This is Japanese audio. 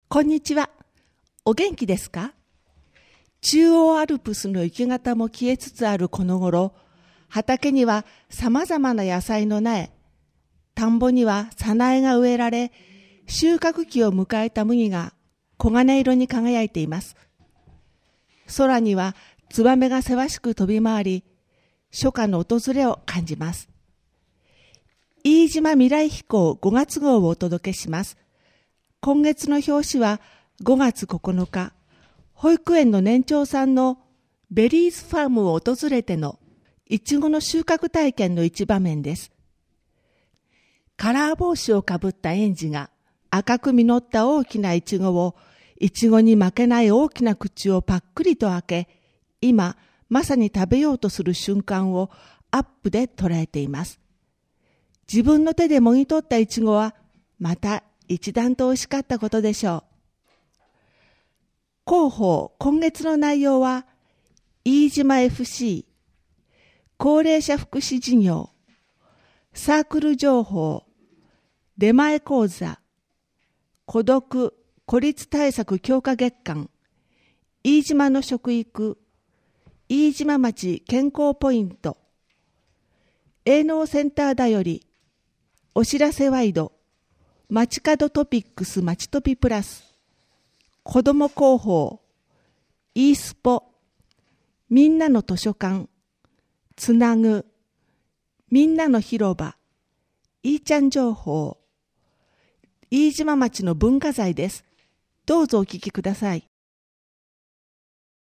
こんにちは。お元気ですか？中央アルプスの雪型も消えつつあるこの頃、畑にはさまざまな野菜の苗、田んぼにはサナエが植えられ、収穫期を迎えた麦が黄金色に輝いています。空にはツバメがせわしく飛び回り、初夏の訪れを感じます。飯島未来飛行5月号をお届けします。今月の表紙は5月9日、保育園の年長さんのベリーズファームを訪れてのいちごの収穫体験の一場面です。カラー帽子をかぶった園児が赤く実った大きないちごをいちごに負けない大きな口をパックリと開け、今まさに食べようとする瞬間をアップで捉えています。自分の手でもぎ取ったいちごはまた一段と美味しかったことでしょう。広報今月の内容は、飯島 FC、高齢者福祉事業、サークル情報、出前講座、孤独・孤立対策強化月間、飯島の食育、飯島町健康ポイント、営農センターだより、お知らせワイド、街角トピックスまちトピプラス、子ども広報、eスポ、みんなの図書館、つなぐ、みんなの広場、ちゃん情報、飯島町の文化財です。どうぞお聞きください。